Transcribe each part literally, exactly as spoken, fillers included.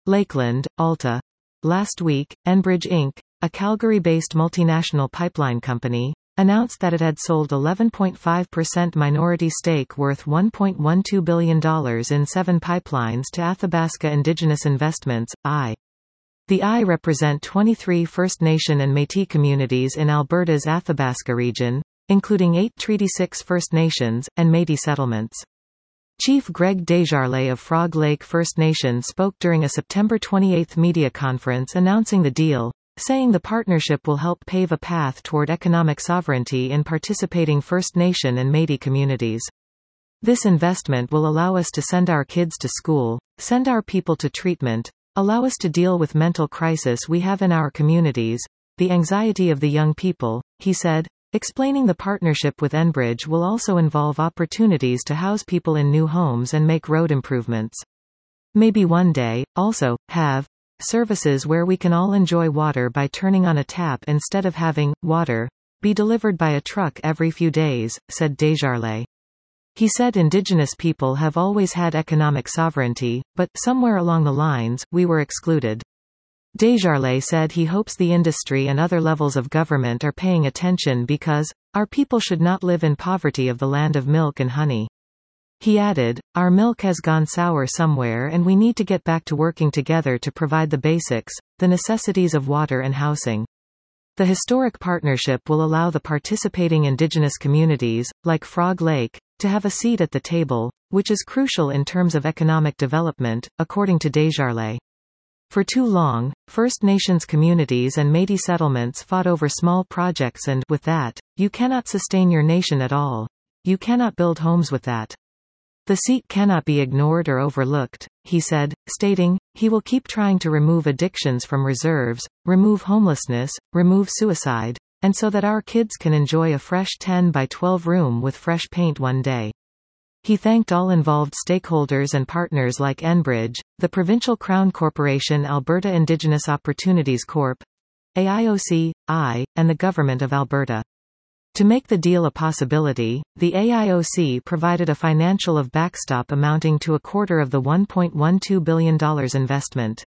Lakeland, Alta. Last week, Enbridge Incorporated, a Calgary-based multinational pipeline company, announced that it had sold eleven point five percent minority stake worth one point one two billion dollars in seven pipelines to Athabasca Indigenous Investments, I. The I represent twenty-three First Nation and Métis communities in Alberta's Athabasca region, including eight Treaty six First Nations, and Métis settlements. Chief Greg Desjarlais of Frog Lake First Nation spoke during a September twenty-eighth media conference announcing the deal, saying the partnership will help pave a path toward economic sovereignty in participating First Nation and Métis communities. This investment will allow us to send our kids to school, send our people to treatment, allow us to deal with mental crisis we have in our communities, the anxiety of the young people, he said, explaining the partnership with Enbridge will also involve opportunities to house people in new homes and make road improvements. Maybe one day, also, have services where we can all enjoy water by turning on a tap instead of having water be delivered by a truck every few days, said Desjarlais. He said Indigenous people have always had economic sovereignty, but, somewhere along the lines, we were excluded. Desjarlais said he hopes the industry and other levels of government are paying attention because, our people should not live in poverty of the land of milk and honey. He added, our milk has gone sour somewhere and we need to get back to working together to provide the basics, the necessities of water and housing. The historic partnership will allow the participating Indigenous communities, like Frog Lake, to have a seat at the table, which is crucial in terms of economic development, according to Desjarlais. For too long, First Nations communities and Métis settlements fought over small projects and, with that, you cannot sustain your nation at all. You cannot build homes with that. The seat cannot be ignored or overlooked, he said, stating, he will keep trying to remove addictions from reserves, remove homelessness, remove suicide, and so that our kids can enjoy a fresh ten by twelve room with fresh paint one day. He thanked all involved stakeholders and partners like Enbridge, the Provincial Crown Corporation Alberta Indigenous Opportunities Corporation, A I O C, I, and the Government of Alberta. To make the deal a possibility, the A I O C provided a financial of backstop amounting to a quarter of the one point one two billion dollars investment.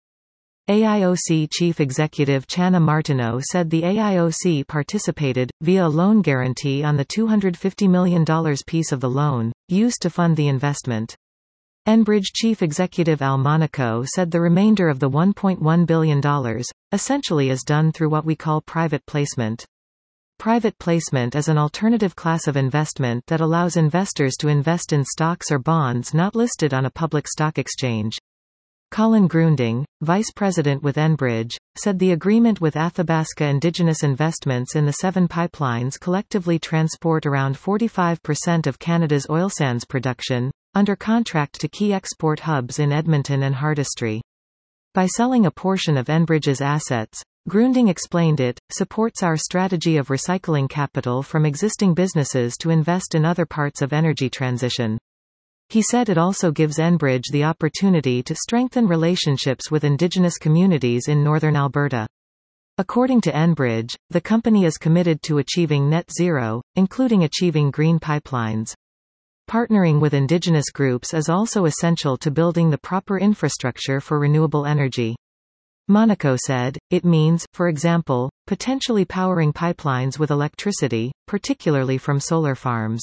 A I O C Chief Executive Chana Martineau said the A I O C participated, via a loan guarantee on the two hundred fifty million dollars piece of the loan, used to fund the investment. Enbridge Chief Executive Al Monaco said the remainder of the one point one billion dollars, essentially is done through what we call private placement. Private placement is an alternative class of investment that allows investors to invest in stocks or bonds not listed on a public stock exchange. Colin Grunding, vice president with Enbridge, said the agreement with Athabasca Indigenous Investments in the seven pipelines collectively transport around forty-five percent of Canada's oil sands production, under contract to key export hubs in Edmonton and Hardisty. By selling a portion of Enbridge's assets, Grunding explained it, supports our strategy of recycling capital from existing businesses to invest in other parts of energy transition. He said it also gives Enbridge the opportunity to strengthen relationships with Indigenous communities in northern Alberta. According to Enbridge, the company is committed to achieving net zero, including achieving green pipelines. Partnering with Indigenous groups is also essential to building the proper infrastructure for renewable energy. Monaco said, it means, for example, potentially powering pipelines with electricity, particularly from solar farms.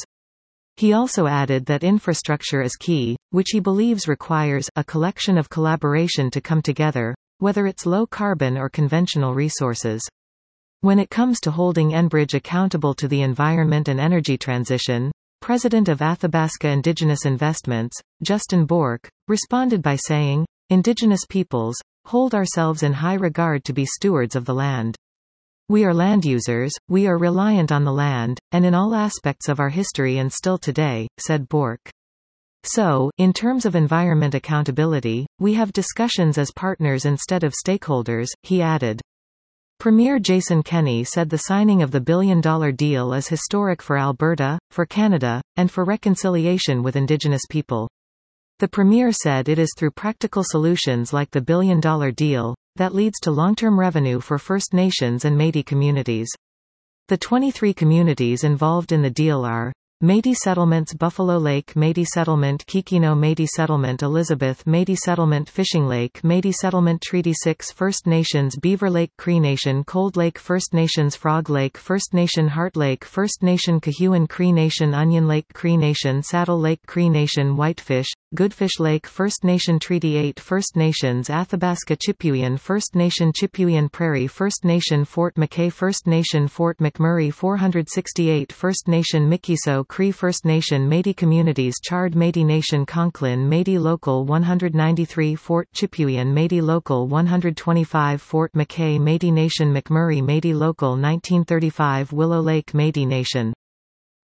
He also added that infrastructure is key, which he believes requires a collection of collaboration to come together, whether it's low carbon or conventional resources. When it comes to holding Enbridge accountable to the environment and energy transition, President of Athabasca Indigenous Investments, Justin Bourque, responded by saying, Indigenous peoples hold ourselves in high regard to be stewards of the land. We are land users, we are reliant on the land, and in all aspects of our history and still today, said Bourque. So, in terms of environment accountability, we have discussions as partners instead of stakeholders, he added. Premier Jason Kenney said the signing of the billion-dollar deal is historic for Alberta, for Canada, and for reconciliation with Indigenous people. The Premier said it is through practical solutions like the billion-dollar deal that leads to long-term revenue for First Nations and Métis communities. The twenty-three communities involved in the deal are Métis Settlements Buffalo Lake Métis Settlement Kikino Métis Settlement Elizabeth Métis Settlement Fishing Lake Métis Settlement Treaty six First Nations Beaver Lake Cree Nation Cold Lake First Nations Frog Lake First Nation Heart Lake First Nation Cahuan Cree Nation Onion Lake Cree Nation Saddle Lake Cree Nation Whitefish, Goodfish Lake First Nation Treaty eight First Nations Athabasca Chipewyan First Nation Chipewyan Prairie First Nation Fort McKay First Nation Fort McMurray four hundred sixty-eight First Nation Mikiso Cree First Nation Métis Communities Chard Métis Nation Conklin Métis Local one hundred ninety-three Fort Chipewyan Métis Local one hundred twenty-five Fort McKay Métis Nation McMurray Métis Local nineteen thirty-five Willow Lake Métis Nation